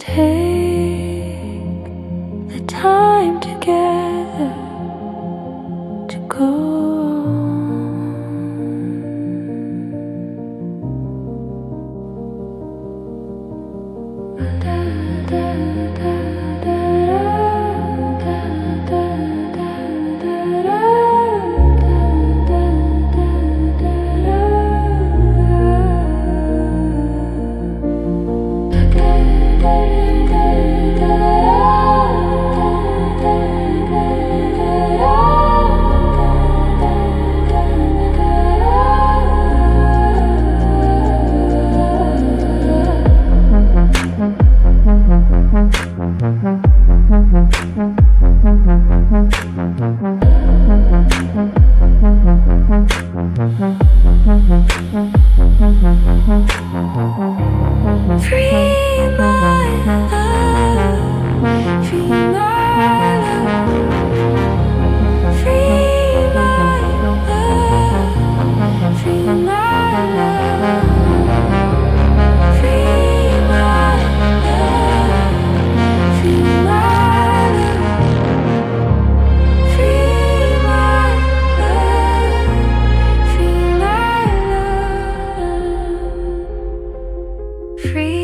take the time together to go free my love, free my love, free my love, free my love, free my love, free my love, free my love, free my love, free.